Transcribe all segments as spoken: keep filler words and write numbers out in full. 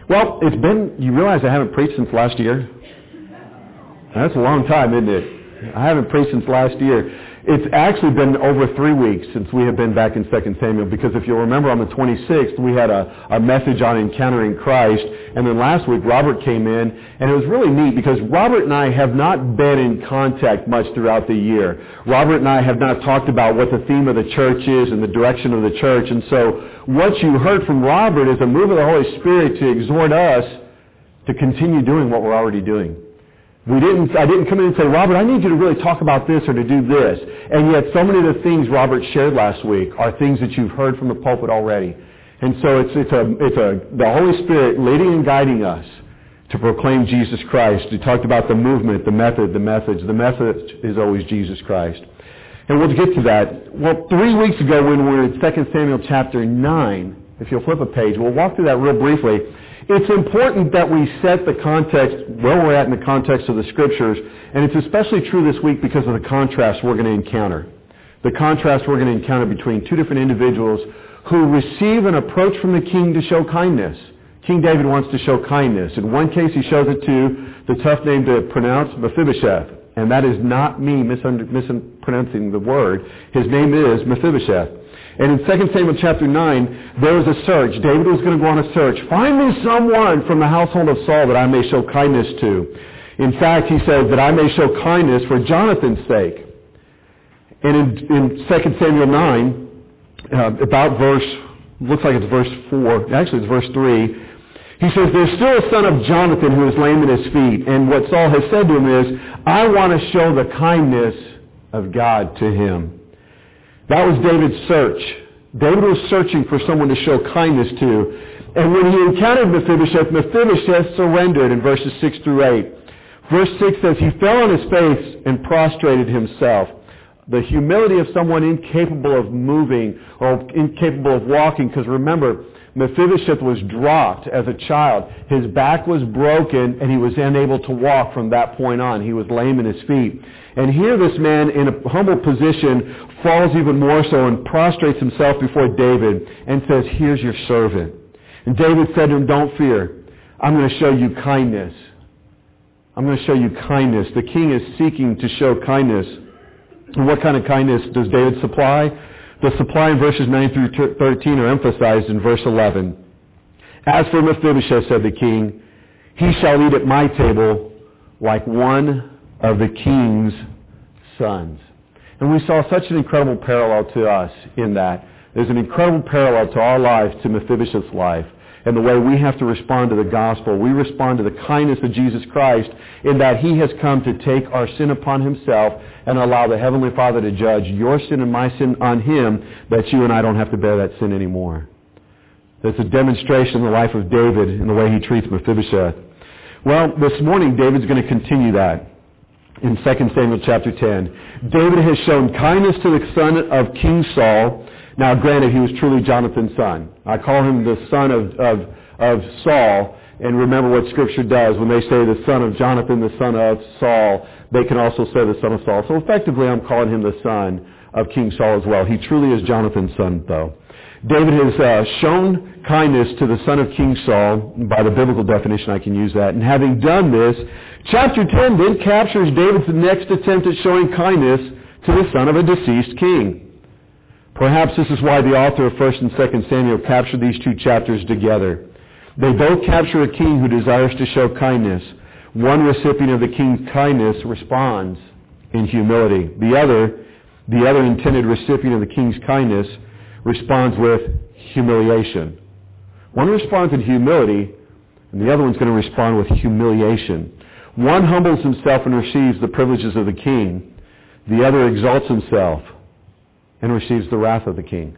Well, it's been, you realize I haven't preached since last year? That's a long time, isn't it? I haven't preached since last year. It's actually been over three weeks since we have been back in Second Samuel, because if you'll remember on the twenty-sixth, we had a, a message on encountering Christ, and then last week Robert came in, and it was really neat because Robert and I have not been in contact much throughout the year. Robert and I have not talked about what the theme of the church is and the direction of the church, and so what you heard from Robert is a move of the Holy Spirit to exhort us to continue doing what we're already doing. We didn't, I didn't come in and say, Robert, I need you to really talk about this or to do this. And yet so many of the things Robert shared last week are things that you've heard from the pulpit already. And so it's, it's, a, it's a, the Holy Spirit leading and guiding us to proclaim Jesus Christ. We talked about the movement, the method, the message. The message is always Jesus Christ. And we'll get to that. Well, three weeks ago when we were in Second Samuel chapter nine, if you'll flip a page, we'll walk through that real briefly. It's important that we set the context, where we're at in the context of the Scriptures, and it's especially true this week because of the contrast we're going to encounter. The contrast we're going to encounter between two different individuals who receive an approach from the king to show kindness. King David wants to show kindness. In one case, he shows it to the tough name to pronounce, Mephibosheth, and that is not me mispronouncing the word. His name is Mephibosheth. And in Second Samuel chapter nine, there was a search. David was going to go on a search. Find me someone from the household of Saul that I may show kindness to. In fact, he says that I may show kindness for Jonathan's sake. And in, in Second Samuel nine, uh, about verse, looks like it's verse four, actually it's verse three, he says, there's still a son of Jonathan who is lame in his feet. And what Saul has said to him is, I want to show the kindness of God to him. That was David's search. David was searching for someone to show kindness to. And when he encountered Mephibosheth, Mephibosheth surrendered in verses six through eight. Verse six says, he fell on his face and prostrated himself. The humility of someone incapable of moving or incapable of walking, because remember, Mephibosheth was dropped as a child. His back was broken and he was unable to walk from that point on. He was lame in his feet. And here this man in a humble position falls even more so and prostrates himself before David and says, here's your servant. And David said to him, don't fear. I'm going to show you kindness. I'm going to show you kindness. The king is seeking to show kindness. And what kind of kindness does David supply? The supply in verses nine through thirteen are emphasized in verse eleven. As for Mephibosheth, said the king, he shall eat at my table like one of the king's sons. And we saw such an incredible parallel to us in that. There's an incredible parallel to our life, to Mephibosheth's life, and the way we have to respond to the gospel. We respond to the kindness of Jesus Christ in that he has come to take our sin upon himself and allow the Heavenly Father to judge your sin and my sin on him, that you and I don't have to bear that sin anymore. That's a demonstration in the life of David in the way he treats Mephibosheth. Well, this morning David's going to continue that in Second Samuel chapter ten. David has shown kindness to the son of King Saul. Now, granted, he was truly Jonathan's son. I call him the son of, of, of Saul. And remember what Scripture does. When they say the son of Jonathan, the son of Saul, they can also say the son of Saul. So effectively, I'm calling him the son of King Saul as well. He truly is Jonathan's son, though. David has uh, shown kindness to the son of King Saul. By the biblical definition, I can use that. And having done this, chapter ten then captures David's next attempt at showing kindness to the son of a deceased king. Perhaps this is why the author of First and Second Samuel captured these two chapters together. They both capture a king who desires to show kindness. One recipient of the king's kindness responds in humility. The other, the other intended recipient of the king's kindness responds with humiliation. One responds in humility, and the other one's going to respond with humiliation. One humbles himself and receives the privileges of the king. The other exalts himself and receives the wrath of the king.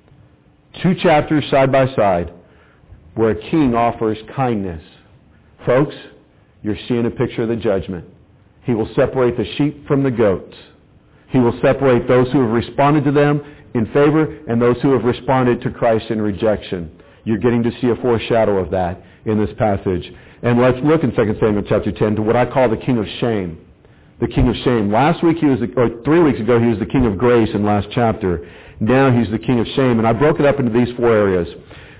Two chapters side by side where a king offers kindness. Folks, you're seeing a picture of the judgment. He will separate the sheep from the goats. He will separate those who have responded to them in favor and those who have responded to Christ in rejection. You're getting to see a foreshadow of that in this passage. And let's look in Second Samuel chapter ten to what I call the king of shame. The king of shame. Last week he was, the, or three weeks ago, he was the king of grace in last chapter. Now he's the king of shame. And I broke it up into these four areas.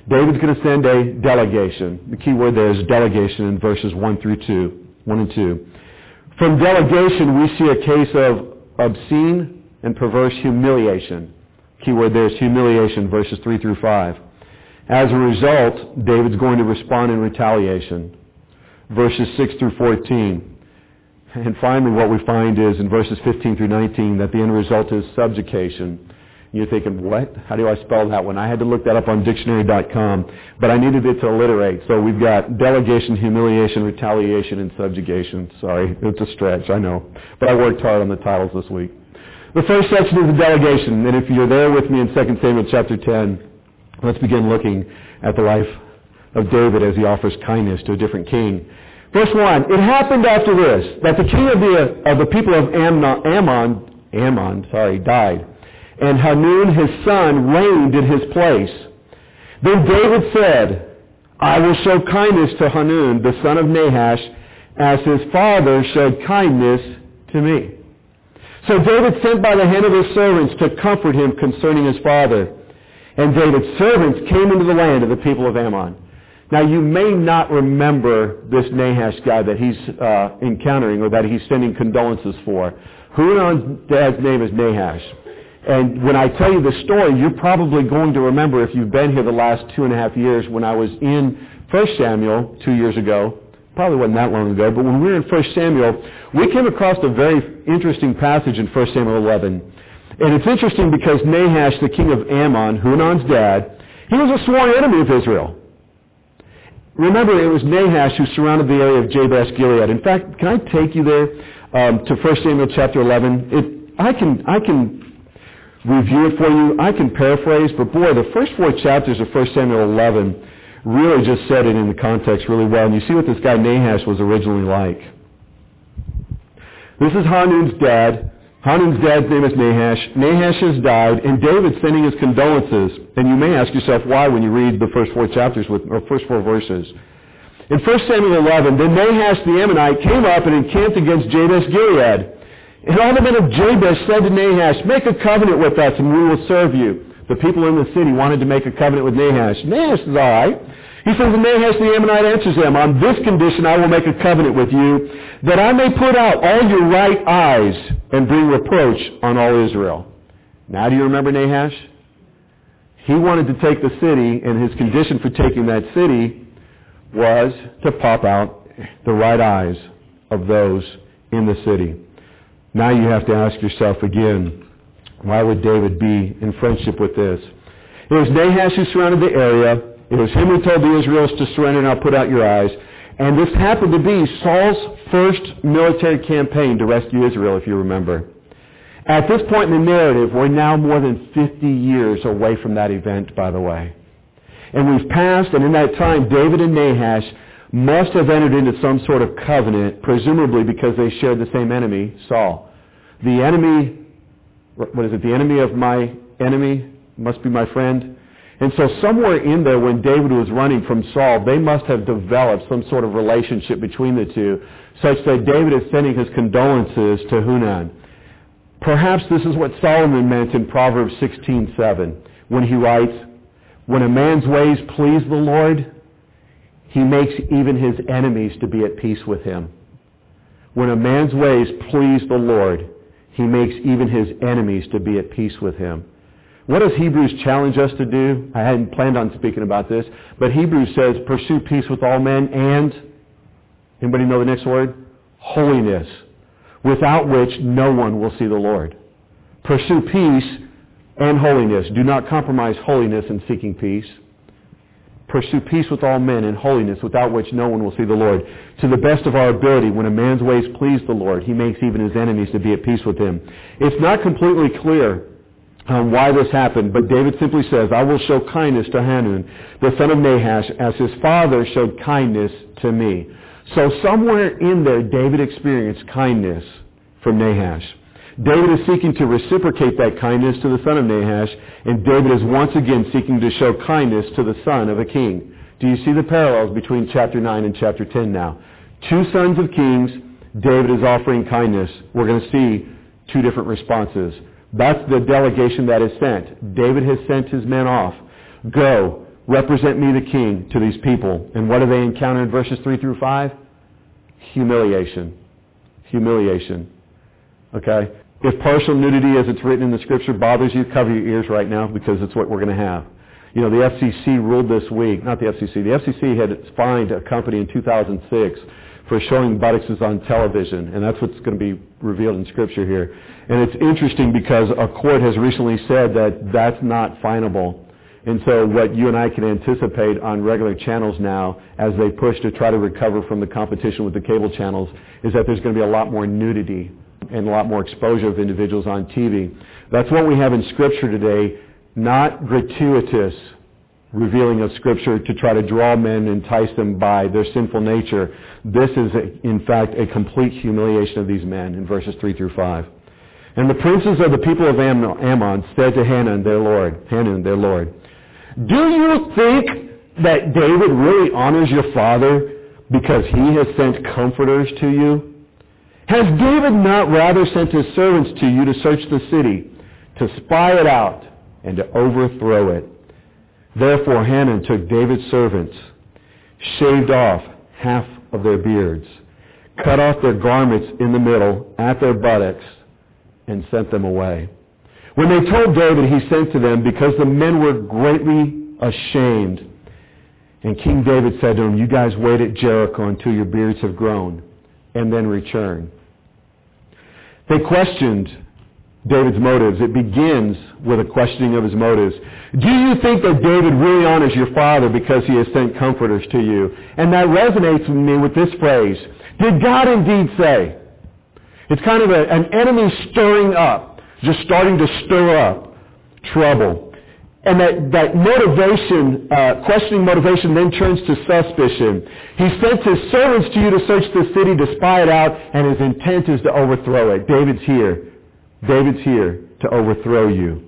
David's going to send a delegation. The key word there is delegation in verses one through two, one and two. From delegation, we see a case of obscene and perverse humiliation. Key word there is humiliation, verses three through five. As a result, David's going to respond in retaliation. Verses six through fourteen. And finally, what we find is in verses fifteen through nineteen that the end result is subjugation. You're thinking, what? How do I spell that one? I had to look that up on dictionary dot com, but I needed it to alliterate. So we've got delegation, humiliation, retaliation, and subjugation. Sorry, it's a stretch, I know. But I worked hard on the titles this week. The first section is the delegation, and if you're there with me in Second Samuel chapter ten, let's begin looking at the life of David as he offers kindness to a different king. Verse one, it happened after this, that the king of the, of the people of Ammon, Ammon, Ammon, sorry, died, and Hanun his son reigned in his place. Then David said, I will show kindness to Hanun, the son of Nahash, as his father showed kindness to me. So David sent by the hand of his servants to comfort him concerning his father. And David's servants came into the land of the people of Ammon. Now you may not remember this Nahash guy that he's uh, encountering or that he's sending condolences for. Hanun's dad's name is Nahash. And when I tell you the story, you're probably going to remember, if you've been here the last two and a half years, when I was in First Samuel two years ago, probably wasn't that long ago, but when we were in First Samuel, we came across a very interesting passage in First Samuel eleven. And it's interesting because Nahash, the king of Ammon, Hanun's dad, he was a sworn enemy of Israel. Remember, it was Nahash who surrounded the area of Jabesh Gilead. In fact, can I take you there um, to First Samuel chapter eleven? It, I can I can review it for you. I can paraphrase, but boy, the first four chapters of First Samuel eleven really just set it in the context really well. And you see what this guy Nahash was originally like. This is Hanun's dad. Hanun's dad's name is Nahash. Nahash has died, and David's sending his condolences. And you may ask yourself why when you read the first four chapters, with, or first four verses. In First Samuel eleven, then Nahash the Ammonite came up and encamped against Jabesh Gilead. And all the men of Jabesh said to Nahash, make a covenant with us, and we will serve you. The people in the city wanted to make a covenant with Nahash. Nahash is all right. He says, and Nahash the Ammonite answers them, on this condition I will make a covenant with you, that I may put out all your right eyes and bring reproach on all Israel. Now do you remember Nahash? He wanted to take the city, and his condition for taking that city was to pop out the right eyes of those in the city. Now you have to ask yourself again, why would David be in friendship with this? It was Nahash who surrounded the area. It was him who told the Israelites to surrender and I'll put out your eyes. And this happened to be Saul's first military campaign to rescue Israel, if you remember. At this point in the narrative, we're now more than fifty years away from that event, by the way. And we've passed, and in that time, David and Nahash must have entered into some sort of covenant, presumably because they shared the same enemy, Saul. The enemy, what is it, the enemy of my enemy must be my friend. And so somewhere in there, when David was running from Saul, they must have developed some sort of relationship between the two, such that David is sending his condolences to Hanun. Perhaps this is what Solomon meant in Proverbs sixteen seven, when he writes, when a man's ways please the Lord, he makes even his enemies to be at peace with him. When a man's ways please the Lord, he makes even his enemies to be at peace with him. What does Hebrews challenge us to do? I hadn't planned on speaking about this, but Hebrews says, pursue peace with all men and, anybody know the next word? Holiness, without which no one will see the Lord. Pursue peace and holiness. Do not compromise holiness in seeking peace. Pursue peace with all men and holiness, without which no one will see the Lord. To the best of our ability, when a man's ways please the Lord, he makes even his enemies to be at peace with him. It's not completely clear Um, why this happened, but David simply says, I will show kindness to Hanun, the son of Nahash, as his father showed kindness to me. So somewhere in there, David experienced kindness from Nahash. David is seeking to reciprocate that kindness to the son of Nahash, and David is once again seeking to show kindness to the son of a king. Do you see the parallels between chapter nine and chapter ten now? Two sons of kings, David is offering kindness. We're going to see two different responses. That's the delegation that is sent. David has sent his men off. Go, represent me the king to these people. And what do they encounter in verses three through five? Humiliation. Humiliation. Okay? If partial nudity, as it's written in the scripture, bothers you, cover your ears right now, because it's what we're going to have. You know, the F C C ruled this week, not the F C C, the F C C had fined a company in two thousand six for showing buttocks on television, and that's what's going to be revealed in scripture here. And it's interesting because a court has recently said that that's not finable. And so what you and I can anticipate on regular channels now, as they push to try to recover from the competition with the cable channels, is that there's going to be a lot more nudity and a lot more exposure of individuals on T V. That's what we have in Scripture today, not gratuitous revealing of Scripture to try to draw men and entice them by their sinful nature. This is, a, in fact, a complete humiliation of these men in verses three through five. And the princes of the people of Ammon said to Hanun, their lord, Hanun, their lord, do you think that David really honors your father because he has sent comforters to you? Has David not rather sent his servants to you to search the city, to spy it out, and to overthrow it? Therefore Hanun took David's servants, shaved off half of their beards, cut off their garments in the middle at their buttocks, and sent them away. When they told David, he sent to them because the men were greatly ashamed. And King David said to them, you guys wait at Jericho until your beards have grown, and then return. They questioned David's motives. It begins with a questioning of his motives. Do you think that David really honors your father because he has sent comforters to you? And that resonates with me with this phrase. Did God indeed say? It's kind of a, an enemy stirring up, just starting to stir up trouble. And that, that motivation, uh, questioning motivation then turns to suspicion. He sent his servants to you to search the city, to spy it out, and his intent is to overthrow it. David's here. David's here to overthrow you.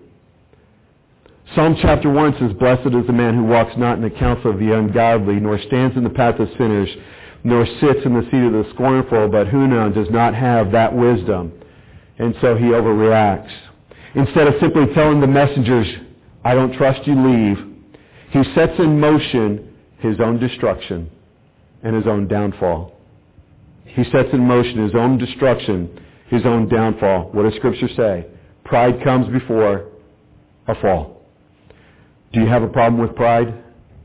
Psalm chapter one says, blessed is the man who walks not in the counsel of the ungodly, nor stands in the path of sinners, nor sits in the seat of the scornful, but Hanun does not have that wisdom. And so he overreacts. Instead of simply telling the messengers, I don't trust you, leave, he sets in motion his own destruction and his own downfall. He sets in motion his own destruction, his own downfall. What does Scripture say? Pride comes before a fall. Do you have a problem with pride?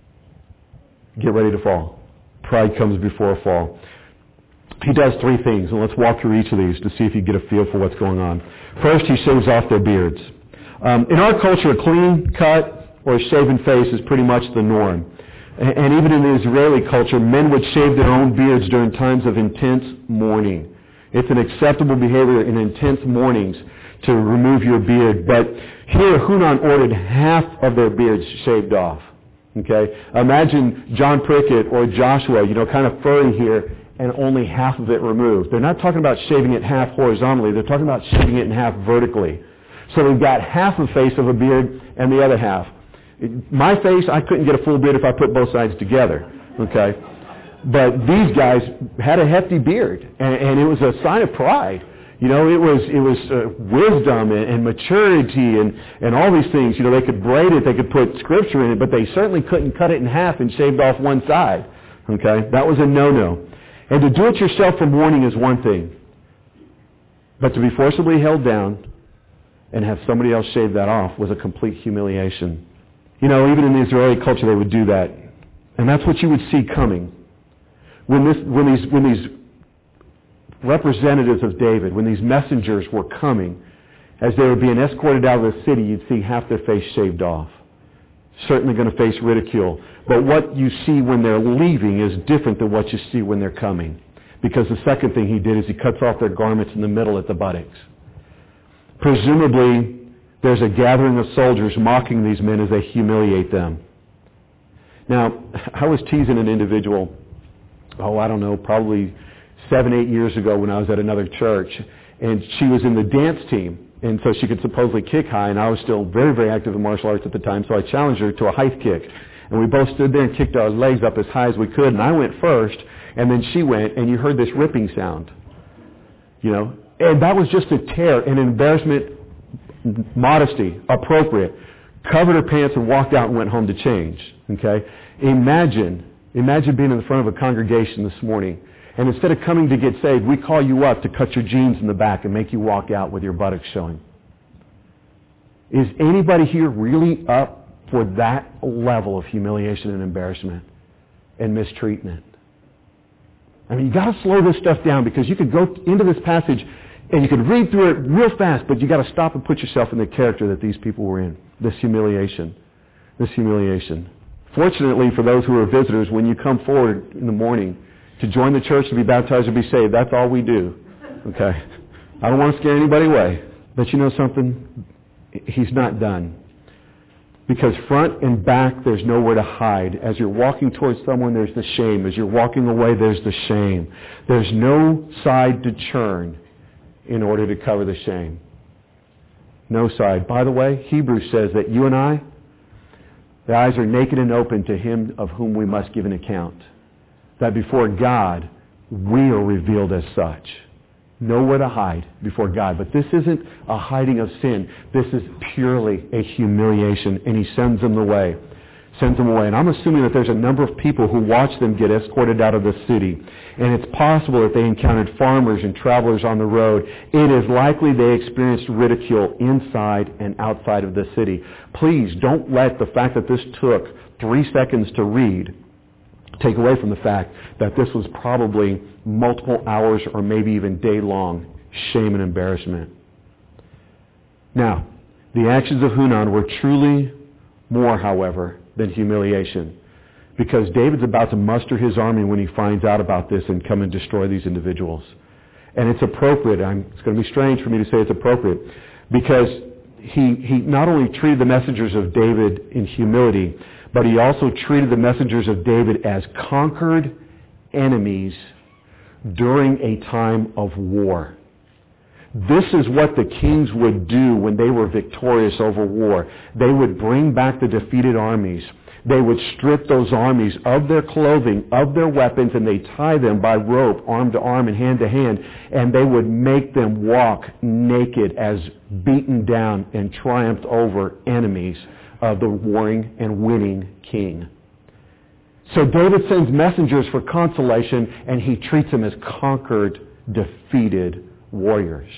Get ready to fall. Pride comes before a fall. He does three things, and let's walk through each of these to see if you get a feel for what's going on. First, he shaves off their beards. Um, in our culture, a clean cut or a shaven face is pretty much the norm. And, and even in the Israeli culture, men would shave their own beards during times of intense mourning. It's an acceptable behavior in intense mournings to remove your beard. But here, Hanun ordered half of their beards shaved off. Okay? Imagine John Prickett or Joshua, you know, kind of furry here, and only half of it removed. They're not talking about shaving it half horizontally. They're talking about shaving it in half vertically. So we've got half the face of a beard and the other half. My face, I couldn't get a full beard if I put both sides together. Okay? But these guys had a hefty beard, and, and it was a sign of pride. You know, it was it was uh, wisdom and, and maturity and, and all these things. You know, they could braid it, they could put Scripture in it, but they certainly couldn't cut it in half and shaved off one side. Okay? That was a no-no. And to do it yourself for mourning is one thing. But to be forcibly held down and have somebody else shave that off was a complete humiliation. You know, even in the Israeli culture they would do that. And that's what you would see coming. When this, when these, when these representatives of David, when these messengers were coming, as they were being escorted out of the city, you'd see half their face shaved off. Certainly going to face ridicule. But what you see when they're leaving is different than what you see when they're coming. Because the second thing he did is he cuts off their garments in the middle at the buttocks. Presumably, there's a gathering of soldiers mocking these men as they humiliate them. Now, I was teasing an individual, oh, I don't know, probably seven, eight years ago when I was at another church, and she was in the dance team, and so she could supposedly kick high, and I was still very, very active in martial arts at the time, so I challenged her to a height kick. And we both stood there and kicked our legs up as high as we could, and I went first, and then she went, and you heard this ripping sound. You know, and that was just a tear, an embarrassment, modesty, appropriate. covered her pants and walked out and went home to change. Okay? Imagine, imagine being in the front of a congregation this morning, and instead of coming to get saved, we call you up to cut your jeans in the back and make you walk out with your buttocks showing. Is anybody here really up for that level of humiliation and embarrassment and mistreatment? I mean, you got to slow this stuff down, because you could go into this passage and you could read through it real fast, but you got to stop and put yourself in the character that these people were in. This humiliation. This humiliation. Fortunately, for those who are visitors, when you come forward in the morning to join the church, to be baptized or be saved, that's all we do. Okay? I don't want to scare anybody away. But you know something? He's not done. Because front and back, there's nowhere to hide. As you're walking towards someone, there's the shame. As you're walking away, there's the shame. There's no side to churn in order to cover the shame. No side. By the way, Hebrews says that you and I, the eyes are naked and open to him of whom we must give an account. That before God, we are revealed as such. Nowhere to hide before God. But this isn't a hiding of sin. This is purely a humiliation, and he sends them away. Sends them away. And I'm assuming that there's a number of people who watch them get escorted out of the city. And it's possible that they encountered farmers and travelers on the road. It is likely they experienced ridicule inside and outside of the city. Please don't let the fact that this took three seconds to read take away from the fact that this was probably multiple hours or maybe even day-long shame and embarrassment. Now, the actions of Hanun were truly more, however, than humiliation, because David's about to muster his army when he finds out about this and come and destroy these individuals. And it's appropriate. I'm, it's going to be strange for me to say it's appropriate, because he, he not only treated the messengers of David in humility, but he also treated the messengers of David as conquered enemies during a time of war. This is what the kings would do when they were victorious over war. They would bring back the defeated armies. They would strip those armies of their clothing, of their weapons, and they tie them by rope, arm to arm and hand to hand, and they would make them walk naked as beaten down and triumphed over enemies of the warring and winning king. So David sends messengers for consolation, and he treats them as conquered, defeated warriors.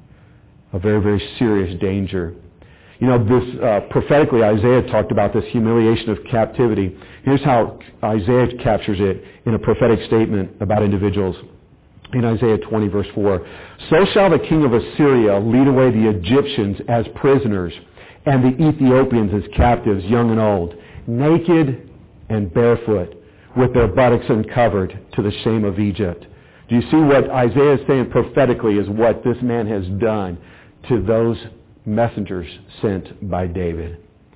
A very, very serious danger. You know, this uh, prophetically, Isaiah talked about this humiliation of captivity. Here's how Isaiah captures it in a prophetic statement about individuals. In Isaiah twenty, verse four, "So shall the king of Assyria lead away the Egyptians as prisoners, and the Ethiopians as captives, young and old, naked and barefoot, with their buttocks uncovered, to the shame of Egypt." Do you see what Isaiah is saying prophetically is what this man has done to those messengers sent by David?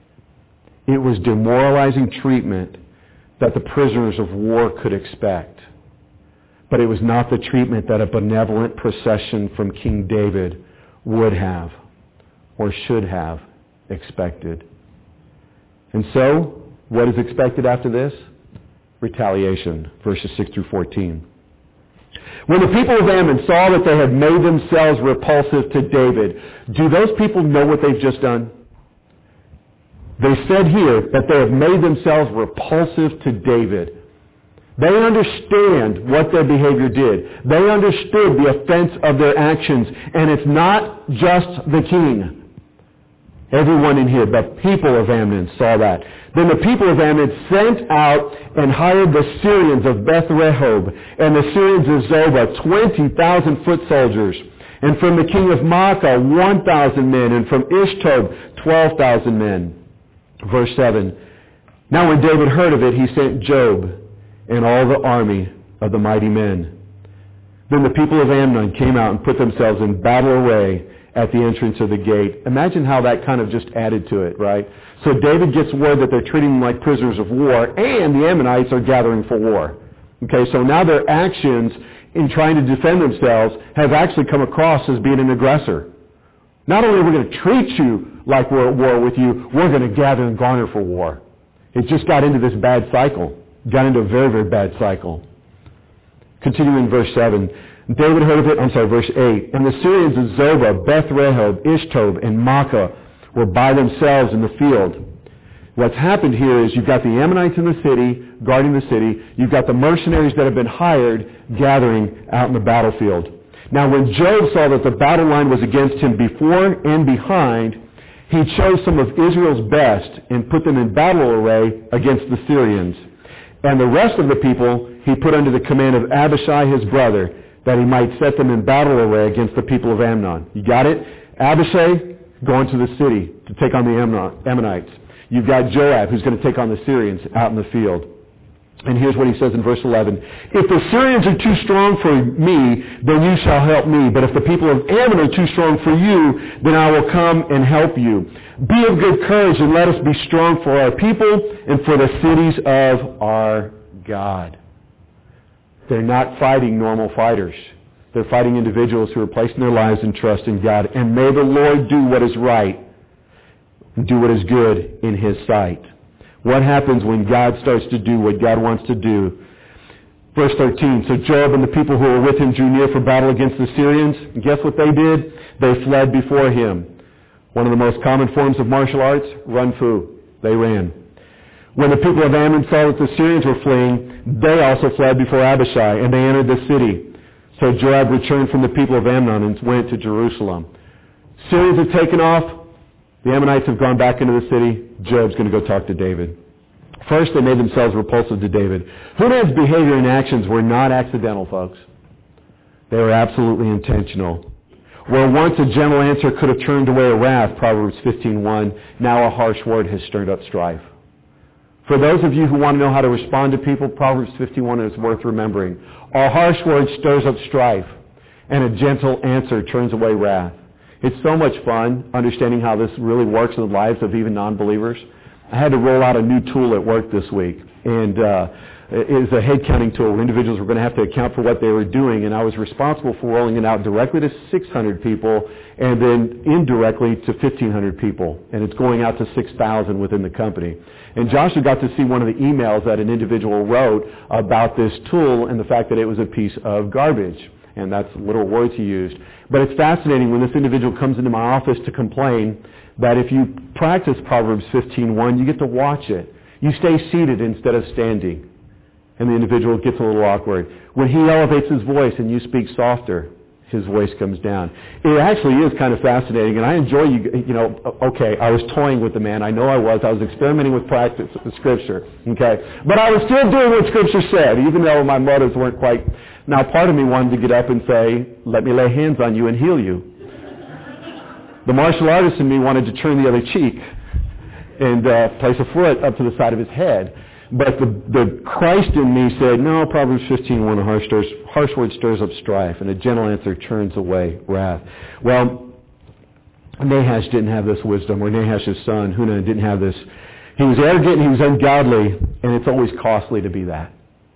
It was demoralizing treatment that the prisoners of war could expect. But it was not the treatment that a benevolent procession from King David would have or should have expected. And so, what is expected after this? Retaliation, verses six through fourteen. "When the people of Ammon saw that they had made themselves repulsive to David," do those people know what they've just done? They said here that they have made themselves repulsive to David. They understand what their behavior did. They understood the offense of their actions. And it's not just the king. Everyone in here, the people of Ammon, saw that. Then the people of Ammon sent out and hired the Syrians of Beth Rehob and the Syrians of Zobah, twenty thousand foot soldiers. And from the king of Maacah, one thousand men. And from Ishtob, twelve thousand men. Verse seven. "Now when David heard of it, he sent Joab and all the army of the mighty men. Then the people of Ammon came out and put themselves in battle array at the entrance of the gate." Imagine how that kind of just added to it, right? So David gets word that they're treating them like prisoners of war, and the Ammonites are gathering for war. Okay, so now their actions in trying to defend themselves have actually come across as being an aggressor. Not only are we going to treat you like we're at war with you, we're going to gather and garner for war. It just got into this bad cycle. Got into a very, very bad cycle. Continuing verse seven. David heard of it, I'm sorry, verse eight. "And the Syrians of Zobah, Beth Rehob, Ishtob, and Maacah were by themselves in the field. What's happened here is you've got the Ammonites in the city, guarding the city. You've got the mercenaries that have been hired gathering out in the battlefield. Now when Job saw that the battle line was against him before and behind, he chose some of Israel's best and put them in battle array against the Syrians. And the rest of the people he put under the command of Abishai his brother, that he might set them in battle array against the people of Ammon. You got it? Abishai going to the city to take on the Ammonites. You've got Joab who's going to take on the Syrians out in the field. And here's what he says in verse eleven. If the Syrians are too strong for me, then you shall help me. But if the people of Ammon are too strong for you, then I will come and help you. Be of good courage and let us be strong for our people and for the cities of our God. They're not fighting normal fighters. They're fighting individuals who are placing their lives in trust in God. And may the Lord do what is right and do what is good in His sight. What happens when God starts to do what God wants to do? Verse thirteen, so Joab and the people who were with him drew near for battle against the Syrians. And guess what they did? They fled before him. One of the most common forms of martial arts, run fu. They ran. When the people of Ammon saw that the Syrians were fleeing, they also fled before Abishai, and they entered the city. So Joab returned from the people of Ammon and went to Jerusalem. Syrians have taken off. The Ammonites have gone back into the city. Joab's going to go talk to David. First, they made themselves repulsive to David. Hunan's behavior and actions were not accidental, folks. They were absolutely intentional. Where once a gentle answer could have turned away a wrath, Proverbs fifteen one, now a harsh word has stirred up strife. For those of you who want to know how to respond to people, Proverbs fifty-one is worth remembering. A harsh word stirs up strife, and a gentle answer turns away wrath. It's so much fun understanding how this really works in the lives of even non-believers. I had to roll out a new tool at work this week, and uh, it is a head counting tool where individuals were going to have to account for what they were doing, and I was responsible for rolling it out directly to six hundred people and then indirectly to fifteen hundred people, and it's going out to six thousand within the company. And Joshua got to see one of the emails that an individual wrote about this tool and the fact that it was a piece of garbage. And that's literal words he used. But it's fascinating when this individual comes into my office to complain that if you practice Proverbs fifteen one, you get to watch it. You stay seated instead of standing. And the individual gets a little awkward. When he elevates his voice and you speak softer, his voice comes down. It actually is kind of fascinating, and I enjoy you, you know, okay, I was toying with the man. I know I was. I was experimenting with practice with Scripture, okay? But I was still doing what Scripture said, even though my motives weren't quite. Now, part of me wanted to get up and say, let me lay hands on you and heal you. The martial artist in me wanted to turn the other cheek and uh, place a foot up to the side of his head. But the, the Christ in me said, no, Proverbs fifteen one, a harsh, stirs, harsh word stirs up strife, and a gentle answer turns away wrath. Well, Nahash didn't have this wisdom, or Nahash's son, Hunan, didn't have this. He was arrogant and he was ungodly, and it's always costly to be that.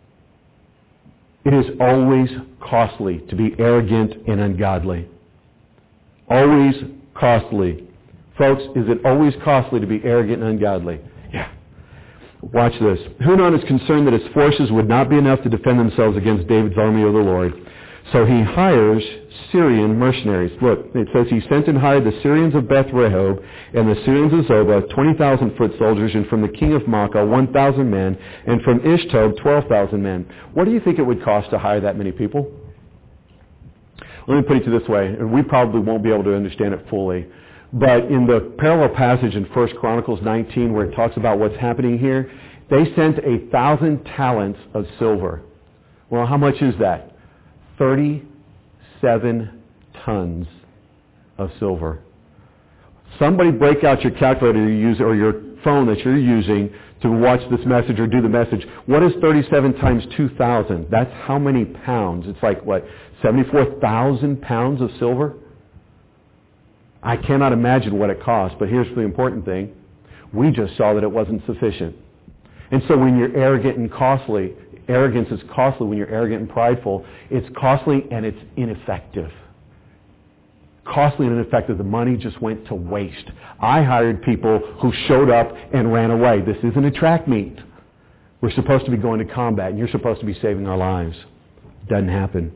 It is always costly to be arrogant and ungodly. Always costly. Folks, is it always costly to be arrogant and ungodly? Yeah. Watch this. Hunan is concerned that his forces would not be enough to defend themselves against David's army of the Lord. So he hires Syrian mercenaries. Look, it says he sent and hired the Syrians of Beth Rehob and the Syrians of Zobah, twenty thousand foot soldiers, and from the king of Maacah, one thousand men, and from Ishtob, twelve thousand men. What do you think it would cost to hire that many people? Let me put it this way, and we probably won't be able to understand it fully. But in the parallel passage in First Chronicles nineteen where it talks about what's happening here, they sent a thousand talents of silver. Well, how much is that? thirty-seven tons of silver. Somebody break out your calculator you use or your phone that you're using to watch this message or do the message. What is thirty-seven times two thousand? That's how many pounds? It's like, what, seventy-four thousand pounds of silver? I cannot imagine what it costs, but here's the important thing. We just saw that it wasn't sufficient. And so when you're arrogant and costly, arrogance is costly when you're arrogant and prideful. It's costly and it's ineffective. Costly and ineffective. The money just went to waste. I hired people who showed up and ran away. This isn't a track meet. We're supposed to be going to combat, and you're supposed to be saving our lives. Doesn't happen.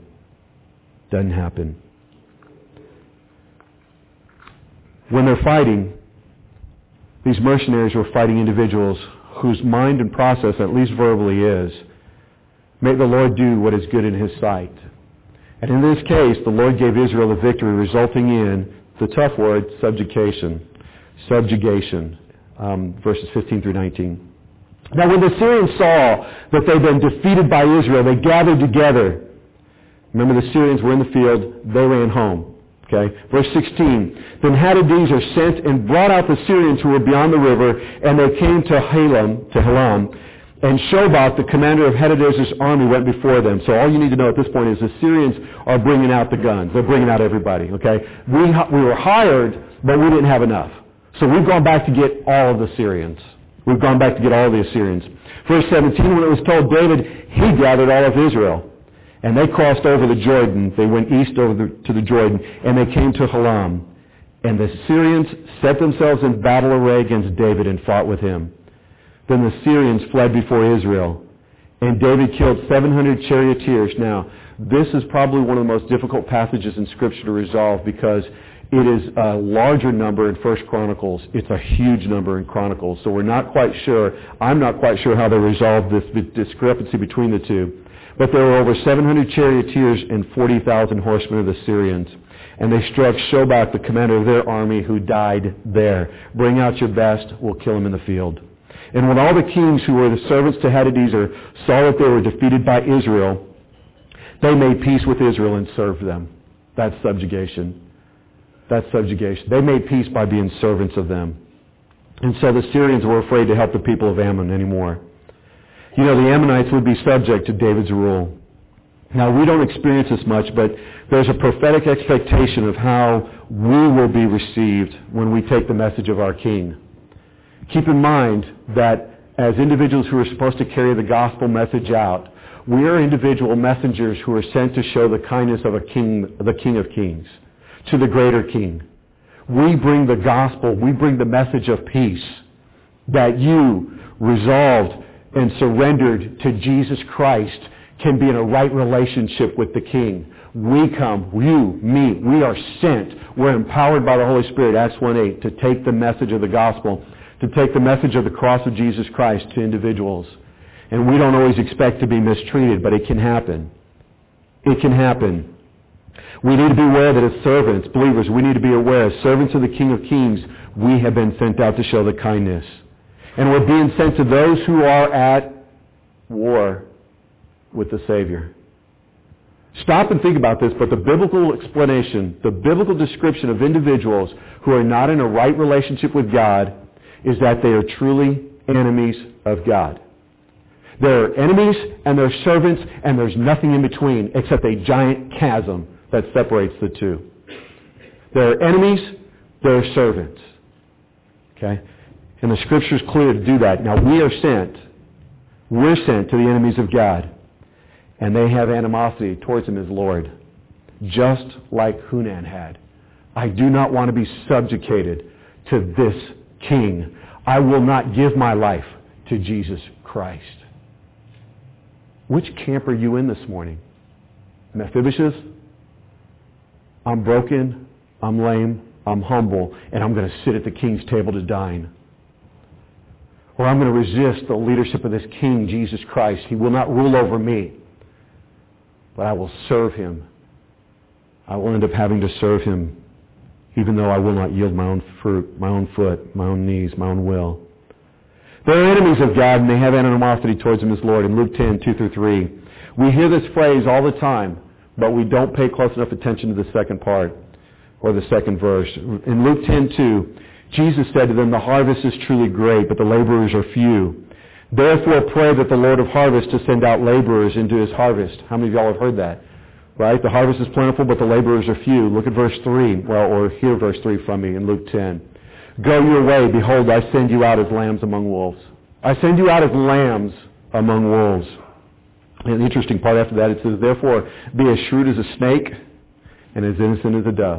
Doesn't happen. When they're fighting, These mercenaries were fighting individuals whose mind and process, at least verbally, is, may the Lord do what is good in His sight. And in this case, the Lord gave Israel the victory, resulting in the tough word, subjugation. Subjugation. Um, verses fifteen through nineteen. Now when the Syrians saw that they'd been defeated by Israel, they gathered together. Remember, the Syrians were in the field. They ran home. Okay? Verse sixteen. Then Hadadezer sent and brought out the Syrians who were beyond the river, and they came to Halam, to Halam, and Shobach, the commander of Hadadezer's army, went before them. So all you need to know at this point is the Syrians are bringing out the guns. They're bringing out everybody. Okay? We, we were hired, but we didn't have enough. So we've gone back to get all of the Syrians. We've gone back to get all of the Assyrians. Verse seventeen, when it was told David, he gathered all of Israel. And they crossed over the Jordan. They went east over the, to the Jordan, and they came to Halam. And the Syrians set themselves in battle array against David and fought with him. Then the Syrians fled before Israel. And David killed seven hundred charioteers. Now, this is probably one of the most difficult passages in Scripture to resolve because it is a larger number in First Chronicles. It's a huge number in Chronicles. So we're not quite sure. I'm not quite sure how they resolved this discrepancy between the two. But there were over seven hundred charioteers and forty thousand horsemen of the Syrians. And they struck Shobach, the commander of their army, who died there. Bring out your best. We'll kill him in the field. And when all the kings who were the servants to Hadadezer saw that they were defeated by Israel, they made peace with Israel and served them. That's subjugation. That's subjugation. They made peace by being servants of them. And so the Syrians were afraid to help the people of Ammon anymore. You know, the Ammonites would be subject to David's rule. Now, we don't experience this much, but there's a prophetic expectation of how we will be received when we take the message of our King. Keep in mind that as individuals who are supposed to carry the gospel message out, we are individual messengers who are sent to show the kindness of a king, the King of Kings, to the greater King. We bring the gospel, we bring the message of peace, that you, resolved and surrendered to Jesus Christ, can be in a right relationship with the King. We come, you, me, we are sent. We're empowered by the Holy Spirit, Acts one eight, to take the message of the gospel, to take the message of the cross of Jesus Christ to individuals. And we don't always expect to be mistreated, but it can happen. It can happen. We need to be aware that as servants, believers, we need to be aware, as servants of the King of Kings, we have been sent out to show the kindness. And we're being sent to those who are at war with the Savior. Stop and think about this, but the biblical explanation, the biblical description of individuals who are not in a right relationship with God is that they are truly enemies of God. They're enemies and they're servants, and there's nothing in between except a giant chasm that separates the two. They're enemies, they're servants. Okay? And the Scripture is clear to do that. Now, we are sent. We're sent to the enemies of God. And they have animosity towards Him as Lord. Just like Hunan had. I do not want to be subjugated to this king. I will not give my life to Jesus Christ. Which camp are you in this morning? Mephibosheth? I'm broken, I'm lame, I'm humble, and I'm going to sit at the king's table to dine. Or I'm going to resist the leadership of this king, Jesus Christ. He will not rule over me, but I will serve Him. I will end up having to serve Him, even though I will not yield my own fruit, my own foot, my own knees, my own will. They're enemies of God, and they have animosity towards Him as Lord. In Luke ten, two through three, we hear this phrase all the time, but we don't pay close enough attention to the second part, or the second verse. In Luke ten, two, Jesus said to them, the harvest is truly great, but the laborers are few. Therefore pray that the Lord of harvest to send out laborers into His harvest. How many of y'all have heard that? Right? The harvest is plentiful, but the laborers are few. Look at verse three, well, or hear verse three from me in Luke ten. Go your way, behold, I send you out as lambs among wolves. I send you out as lambs among wolves. And the interesting part after that, it says, therefore, be as shrewd as a snake and as innocent as a dove.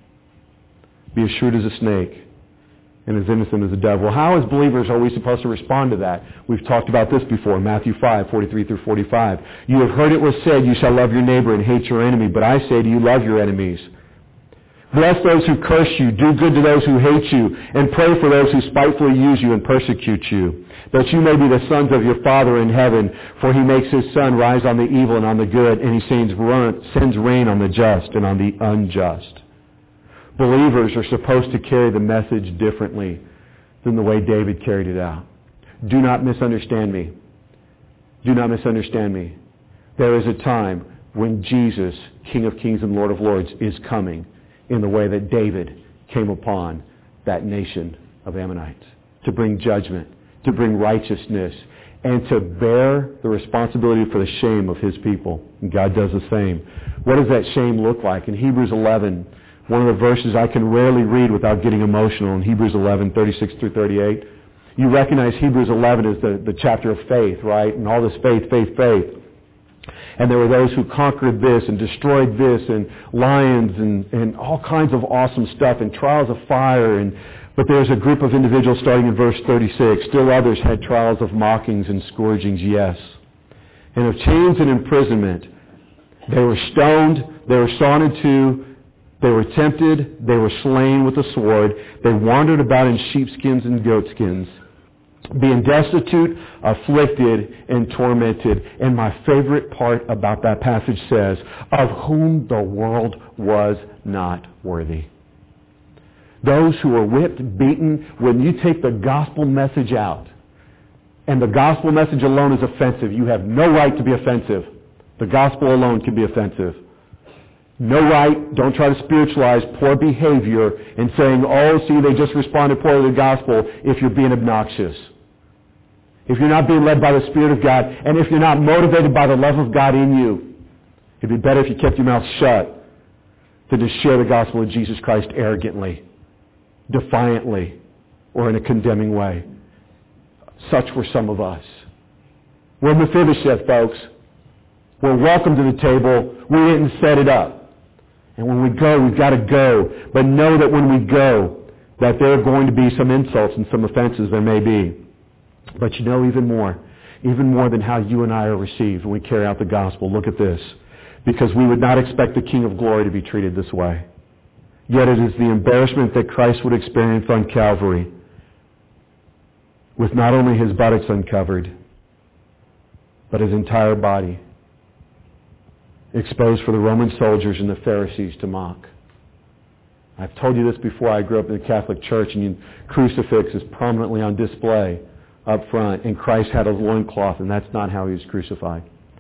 Be as shrewd as a snake and as innocent as a dove. Well, how as believers are we supposed to respond to that? We've talked about this before, Matthew five, forty-three through forty-five. You have heard it was said, you shall love your neighbor and hate your enemy, but I say to you, love your enemies. Bless those who curse you, do good to those who hate you, and pray for those who spitefully use you and persecute you, that you may be the sons of your Father in heaven, for he makes his sun rise on the evil and on the good, and he sends rain on the just and on the unjust. Believers are supposed to carry the message differently than the way David carried it out. Do not misunderstand me. Do not misunderstand me. There is a time when Jesus, King of Kings and Lord of Lords, is coming in the way that David came upon that nation of Ammonites, to bring judgment, to bring righteousness, and to bear the responsibility for the shame of his people. And God does the same. What does that shame look like? In Hebrews eleven, one of the verses I can rarely read without getting emotional, in Hebrews eleven, thirty-six through thirty-eight, you recognize Hebrews eleven as the, the chapter of faith, right? And all this faith, faith, faith. And there were those who conquered this and destroyed this, and lions and, and all kinds of awesome stuff, and trials of fire. And but there's a group of individuals starting in verse thirty-six. Still others had trials of mockings and scourgings, yes. And of chains and imprisonment. They were stoned, they were sawn in two, they were tempted, they were slain with the sword, they wandered about in sheepskins and goatskins, being destitute, afflicted, and tormented. And my favorite part about that passage says, of whom the world was not worthy. Those who were whipped, beaten, when you take the gospel message out, and the gospel message alone is offensive, you have no right to be offensive. The gospel alone can be offensive. No right, don't try to spiritualize poor behavior and saying, oh, see, they just responded poorly to the gospel if you're being obnoxious. If you're not being led by the Spirit of God, and if you're not motivated by the love of God in you, it'd be better if you kept your mouth shut than to share the gospel of Jesus Christ arrogantly, defiantly, or in a condemning way. Such were some of us. We're Mephibosheth, folks. We're welcome to the table. We didn't set it up. And when we go, we've got to go. But know that when we go, that there are going to be some insults and some offenses there may be. But you know even more, even more than how you and I are received when we carry out the gospel. Look at this. Because we would not expect the King of Glory to be treated this way. Yet it is the embarrassment that Christ would experience on Calvary, with not only his buttocks uncovered, but his entire body exposed for the Roman soldiers and the Pharisees to mock. I've told you this before. I grew up in the Catholic Church, and crucifix is prominently on display up front, and Christ had a loincloth, and that's not how he was crucified.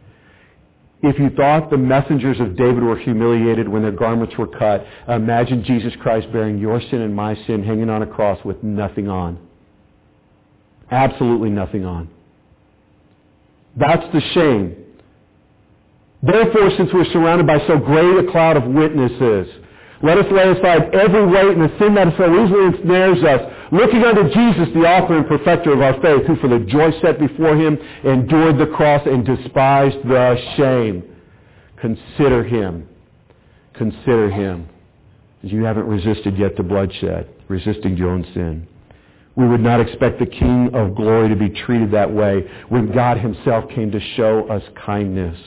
If you thought the messengers of David were humiliated when their garments were cut, imagine Jesus Christ bearing your sin and my sin, hanging on a cross with nothing on. Absolutely nothing on. That's the shame. Therefore, since we're surrounded by so great a cloud of witnesses, let us lay aside every weight and the sin that so easily ensnares us, looking unto Jesus, the author and perfecter of our faith, who for the joy set before him endured the cross and despised the shame. Consider him. Consider him. You haven't resisted yet to bloodshed, resisting your own sin. We would not expect the King of Glory to be treated that way when God himself came to show us kindness.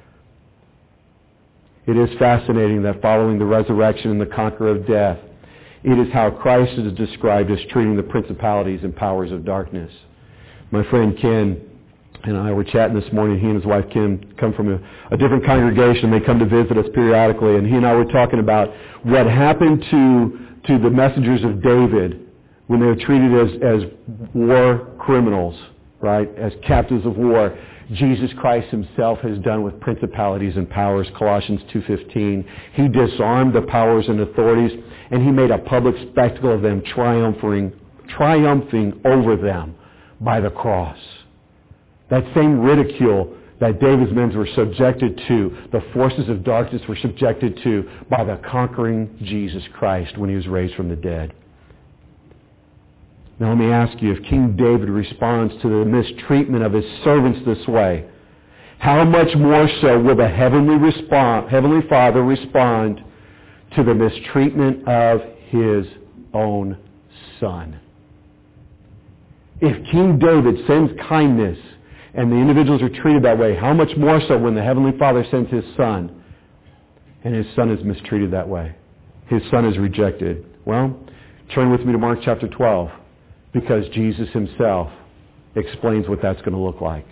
It is fascinating that following the resurrection and the conqueror of death, it is how Christ is described as treating the principalities and powers of darkness. My friend Ken and I were chatting this morning. He and his wife Kim come from a, a different congregation. They come to visit us periodically, and he and I were talking about what happened to, to the messengers of David when they were treated as, as war criminals, right, as captives of war. Jesus Christ himself has done with principalities and powers, Colossians two fifteen. He disarmed the powers and authorities, and he made a public spectacle of them, triumphing, triumphing over them by the cross. That same ridicule that David's men were subjected to, the forces of darkness were subjected to by the conquering Jesus Christ when he was raised from the dead. Now let me ask you, if King David responds to the mistreatment of his servants this way, how much more so will the Heavenly, respond, Heavenly Father respond to the mistreatment of his own Son? If King David sends kindness and the individuals are treated that way, how much more so when the Heavenly Father sends his Son and his Son is mistreated that way? his son is rejected? Well, turn with me to Mark chapter twelve, because Jesus himself explains what that's going to look like.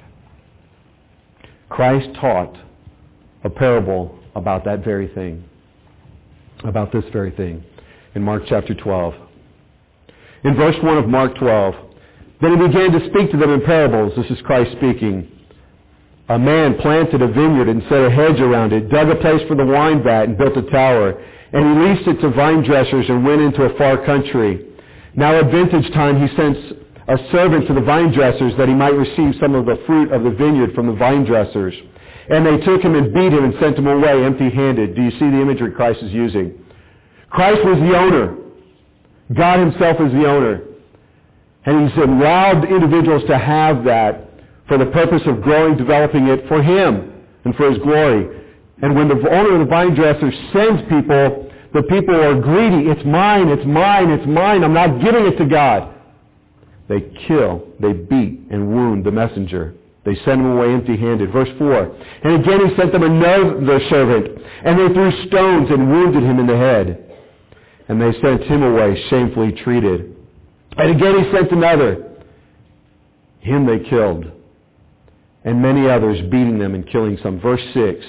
Christ taught a parable about that very thing, about this very thing, in Mark chapter twelve. In verse one of Mark twelve, then he began to speak to them in parables. This is Christ speaking. A man planted a vineyard and set a hedge around it, dug a place for the wine vat and built a tower, and he leased it to vine dressers and went into a far country. Now at vintage time he sent a servant to the vine dressers that he might receive some of the fruit of the vineyard from the vine dressers. And they took him and beat him and sent him away empty-handed. Do you see the imagery Christ is using? Christ was the owner. God himself is the owner. And he's allowed individuals to have that for the purpose of growing, developing it for him and for his glory. And when the owner of the vine dresser sends people, the people are greedy. It's mine, it's mine, it's mine. I'm not giving it to God. They kill, they beat, and wound the messenger. They send him away empty-handed. Verse four. And again he sent them another servant, and they threw stones and wounded him in the head. And they sent him away shamefully treated. And again he sent another. Him they killed. And many others, beating them and killing some. Verse six.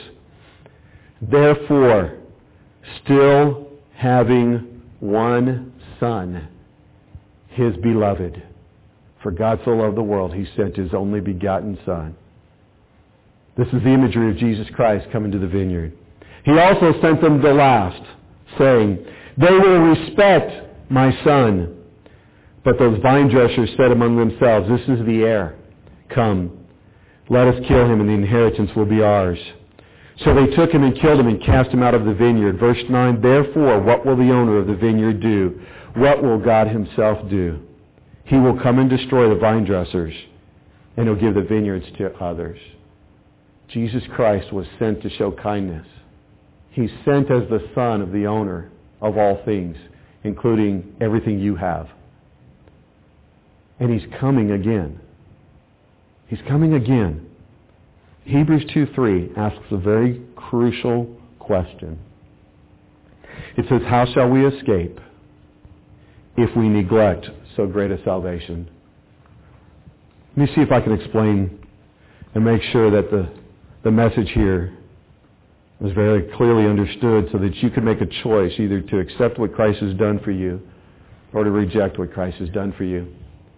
Therefore, still having one son, his beloved. For God so loved the world, he sent his only begotten Son. This is the imagery of Jesus Christ coming to the vineyard. He also sent them the last, saying, they will respect my son. But those vine dressers said among themselves, this is the heir. Come, let us kill him, and the inheritance will be ours. So they took him and killed him and cast him out of the vineyard. Verse nine, therefore, what will the owner of the vineyard do? What will God himself do? He will come and destroy the vine dressers, and he'll give the vineyards to others. Jesus Christ was sent to show kindness. He's sent as the son of the owner of all things, including everything you have. And he's coming again. He's coming again. Hebrews two three asks a very crucial question. It says, how shall we escape if we neglect so great a salvation? Let me see if I can explain and make sure that the, the message here is very clearly understood so that you can make a choice either to accept what Christ has done for you or to reject what Christ has done for you.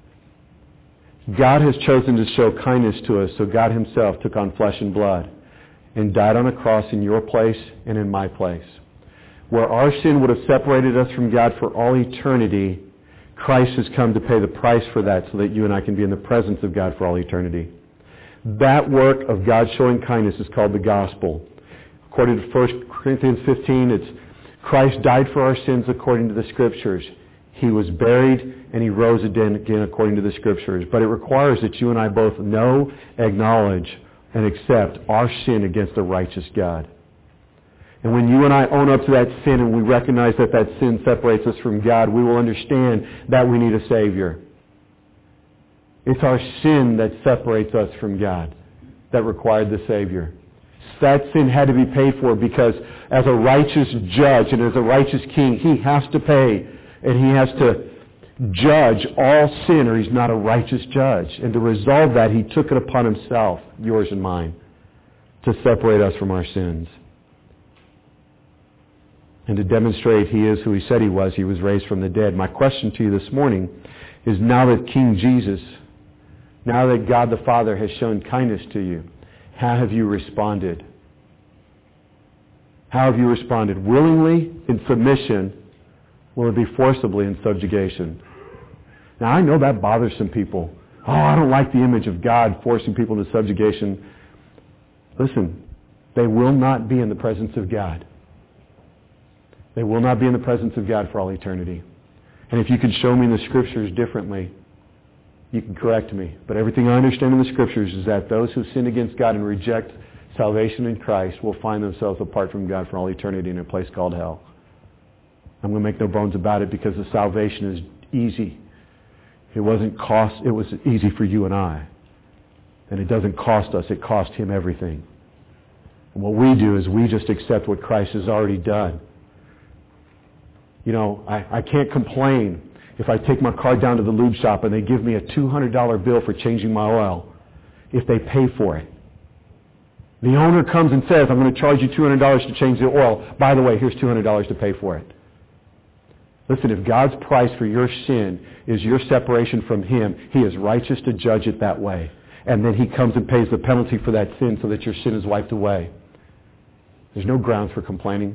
God has chosen to show kindness to us, so God himself took on flesh and blood and died on a cross in your place and in my place. Where our sin would have separated us from God for all eternity, Christ has come to pay the price for that so that you and I can be in the presence of God for all eternity. That work of God showing kindness is called the gospel. According to First Corinthians fifteen, it's Christ died for our sins according to the Scriptures. He was buried and he rose again, again according to the Scriptures. But it requires that you and I both know, acknowledge, and accept our sin against a righteous God. And when you and I own up to that sin and we recognize that that sin separates us from God, we will understand that we need a Savior. It's our sin that separates us from God that required the Savior. That sin had to be paid for because as a righteous judge and as a righteous king, he has to pay and he has to judge all sin or he's not a righteous judge. And to resolve that, he took it upon himself, yours and mine, to separate us from our sins. And to demonstrate he is who he said he was, he was raised from the dead. My question to you this morning is, now that King Jesus, now that God the Father has shown kindness to you, how have you responded? How have you responded? Willingly, in submission, will it be forcibly in subjugation? Now I know that bothers some people. Oh, I don't like the image of God forcing people into subjugation. Listen, they will not be in the presence of God. They will not be in the presence of God for all eternity. And if you could show me in the Scriptures differently, you can correct me. But everything I understand in the Scriptures is that those who sin against God and reject salvation in Christ will find themselves apart from God for all eternity in a place called hell. I'm going to make no bones about it because the salvation is easy. It wasn't cost, it was easy for you and I. And it doesn't cost us, it cost him everything. And what we do is we just accept what Christ has already done. You know, I, I can't complain if I take my car down to the lube shop and they give me a two hundred dollars bill for changing my oil if they pay for it. The owner comes and says, I'm going to charge you two hundred dollars to change the oil. By the way, here's two hundred dollars to pay for it. Listen, if God's price for your sin is your separation from Him, He is righteous to judge it that way. And then He comes and pays the penalty for that sin so that your sin is wiped away. There's no grounds for complaining.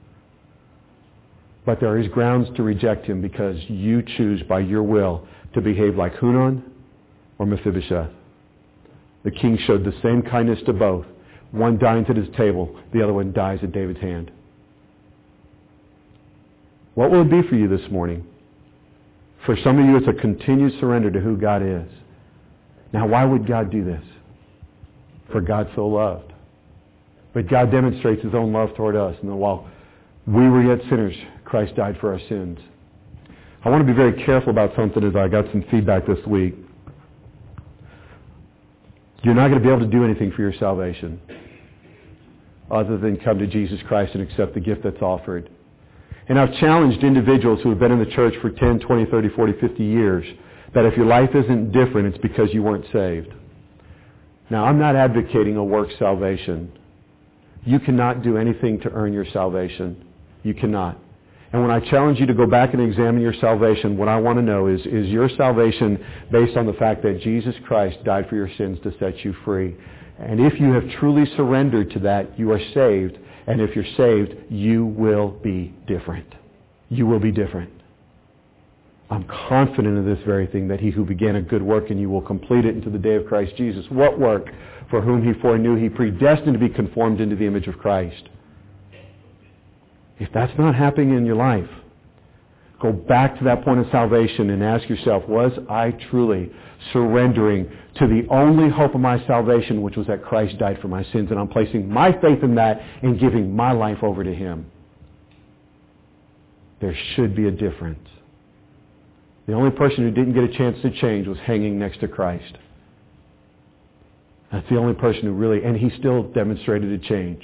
But there is grounds to reject Him because you choose by your will to behave like Hunan or Mephibosheth. The king showed the same kindness to both. One dines at his table, the other one dies at David's hand. What will it be for you this morning? For some of you, it's a continued surrender to who God is. Now, why would God do this? For God so loved. But God demonstrates His own love toward us. And while we were yet sinners, Christ died for our sins. I want to be very careful about something as I got some feedback this week. You're not going to be able to do anything for your salvation other than come to Jesus Christ and accept the gift that's offered. And I've challenged individuals who have been in the church for ten, twenty, thirty, forty, fifty years that if your life isn't different, it's because you weren't saved. Now, I'm not advocating a work salvation. You cannot do anything to earn your salvation. You cannot. And when I challenge you to go back and examine your salvation, what I want to know is, is your salvation based on the fact that Jesus Christ died for your sins to set you free? And if you have truly surrendered to that, you are saved. And if you're saved, you will be different. You will be different. I'm confident of this very thing, that He who began a good work in you will complete it unto the day of Christ Jesus. What work? For whom He foreknew, He predestined to be conformed into the image of Christ. If that's not happening in your life, go back to that point of salvation and ask yourself, was I truly surrendering to the only hope of my salvation, which was that Christ died for my sins, and I'm placing my faith in that and giving my life over to Him? There should be a difference. The only person who didn't get a chance to change was hanging next to Christ. That's the only person who really, and He still demonstrated a change.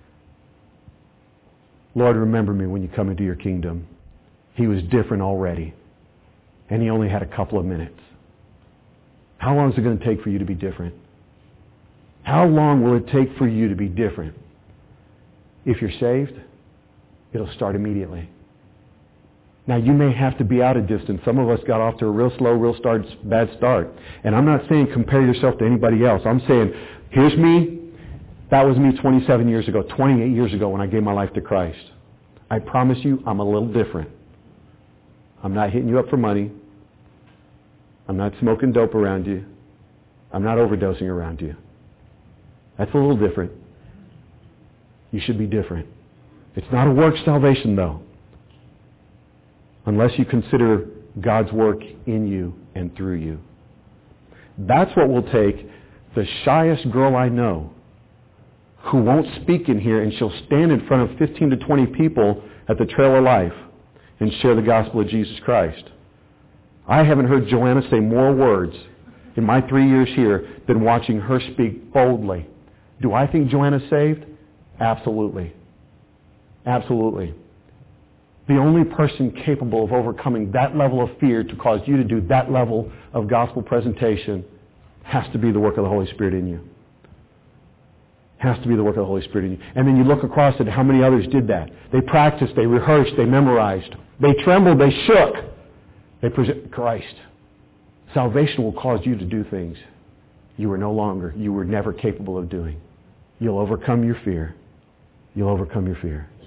Lord, remember me when you come into your kingdom. He was different already, and He only had a couple of minutes. How long is it going to take for you to be different? How long will it take for you to be different? If you're saved, it'll start immediately. Now, you may have to be out a distance. Some of us got off to a real slow, real start, bad start. And I'm not saying compare yourself to anybody else. I'm saying, here's me. That was me twenty-seven years ago, twenty-eight years ago when I gave my life to Christ. I promise you, I'm a little different. I'm not hitting you up for money. I'm not smoking dope around you. I'm not overdosing around you. That's a little different. You should be different. It's not a work salvation, though, unless you consider God's work in you and through you. That's what will take the shyest girl I know, who won't speak in here, and she'll stand in front of fifteen to twenty people at the Trail of Life and share the gospel of Jesus Christ. I haven't heard Joanna say more words in my three years here than watching her speak boldly. Do I think Joanna's saved? Absolutely. Absolutely. The only person capable of overcoming that level of fear to cause you to do that level of gospel presentation has to be the work of the Holy Spirit in you. Has to be the work of the Holy Spirit in you. And then you look across at how many others did that. They practiced, they rehearsed, they memorized. They trembled, they shook. They present Christ. Salvation will cause you to do things you were no longer, you were never capable of doing. You'll overcome your fear. You'll overcome your fear.